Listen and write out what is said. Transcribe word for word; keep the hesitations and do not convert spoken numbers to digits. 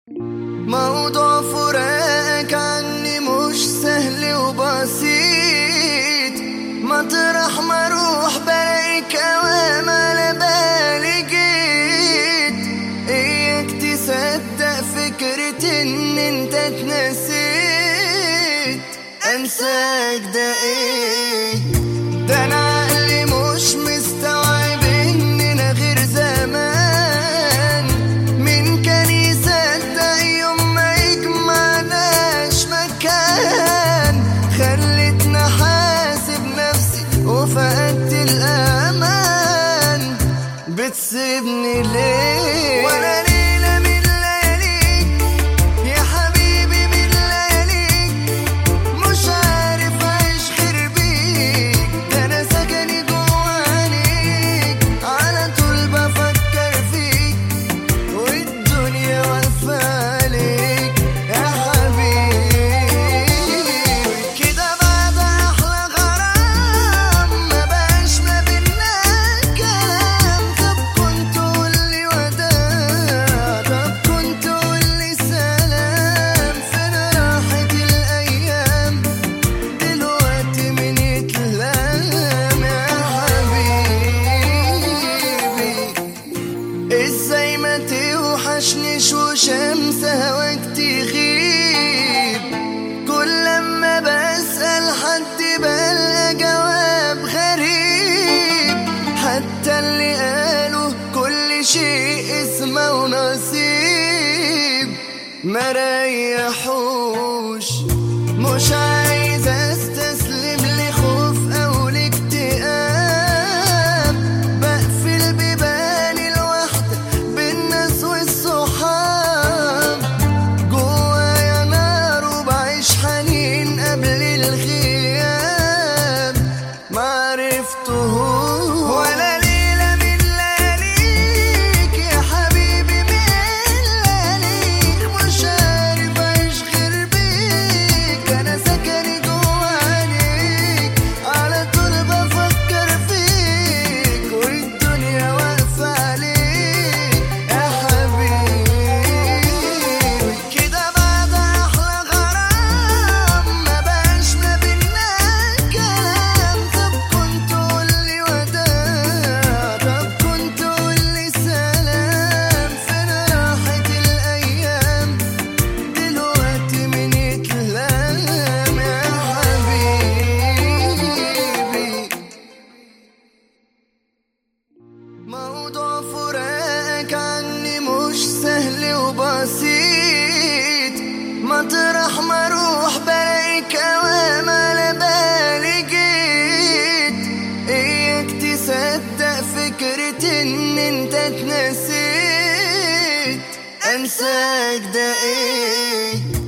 موضوع فراقك عني مش سهل وبسيط، مطرح ما اروح بلاقيك اوام على بالي جيت. اياك تصدق فكرة ان انت اتنسيت، انساك ده ايه؟ ده انا عقلي مش مستوعب اننا غير زمان. مين كان يصدق يوم ما يجمعناش مكان؟ خلتنا حاسب نفسي وفقدت الامان. بتسيبني ليه وانا ليلة من لياليك يا حبيبي؟ من لياليك مش عارف اعيش غير بيك. ده انا سكني جوا عينيك، على طول بفكر فيك والدنيا واقفة عليك يا حبيبي. كده بعد احلى غرام ما بقاش ما بينا كلام. طب كنت قولي وداع، طب كنت قولي سلام. فين راحت الايام دلوقتي من يتلام يا حبيبي؟ ازاي ما توحشنيش وشمس هواك تغيب؟ كل لما بسأل حد بلقى جواب غريب. حتى اللي قالوا كل شيء اسمه ونصيب ما ريحوش. مش عايز استسلم لخوف او لاكتئاب. بقفل بيباني الوحدة بالناس والصحاب. جوايا نار وبعيش حنين قبل الغياب. معرفتهوش ولا ليلة من لياليك يا حبيبي. من لياليك مش عارف اعيش غير بيك. انا سكني جوا عينيك، على طول بفكر فيك والدنيا واقفة عليك يا حبيبي. كده بعد احلى غرام ما بقاش ما بينا كلام. طب كنت قولي وداع، طب كنت قولي سلام. فين راحت الايام دلوقتي من يتلام يا حبيبي؟ موضوع فراقك عني مش سهل وبسيط، مطرح ما اروح بلاقيك اوام على بالي جيت. اياك تصدق فكرة ان انت اتنسيت، انساك ده ايه؟